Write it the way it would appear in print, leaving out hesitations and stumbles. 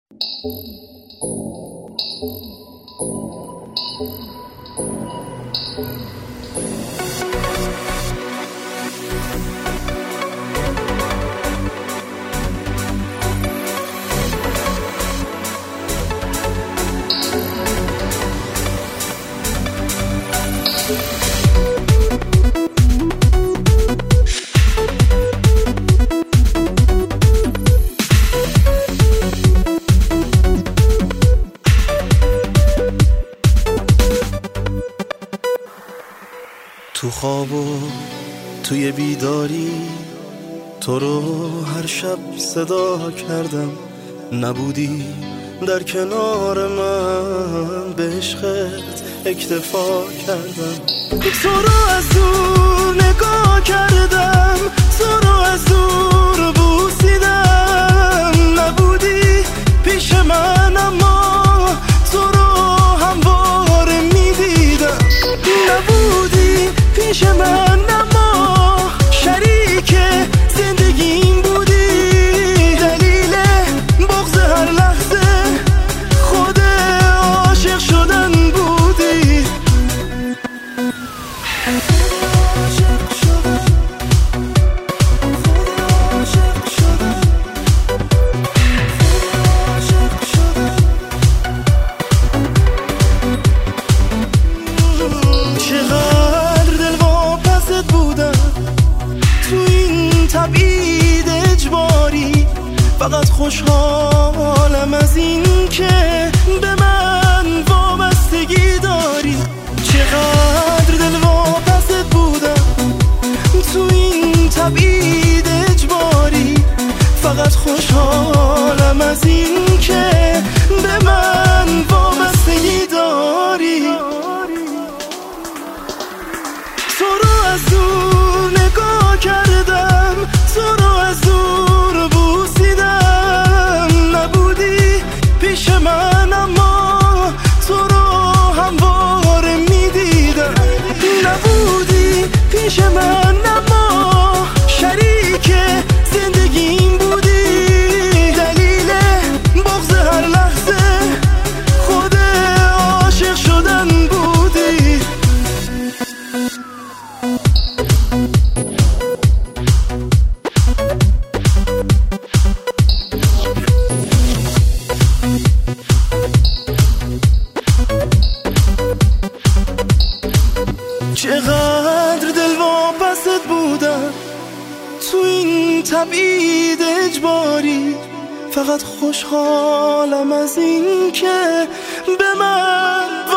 تو خواب و توی بیداری تو رو هر شب صدا کردم، نبودی در کنار من، به عشقت اکتفا کردم. تو رو از دور نگاه کردم، تو رو از دور بوسیدم، نبودی پیش من اما تو رو همواره میدیدم، نبودی پیش من اما شریک زندگیم بودی، دلیل بغض هر لحظه خود عاشق شدن بودی. چقدر دل واپست بودم تو این تبعید اجباری، فقط خوشحالم از این که به من وابستگی داری. چقدر دل واپست بودم تو این تبعید اجباری، فقط خوشحالم از این که به من وابستگی داری. تو رو از دور نگاه کردم، تو رو از دور بوسیدم، نبودی پیش من اما تو رو همواره میدیدم، نبودی پیش من اما شریک زندگیم بودی، دلیل بغض هر لحظه خود عاشق شدن بودی. چقدر دل واپست بودم تو این تبعید اجباری، فقط خوشحالم از این که به من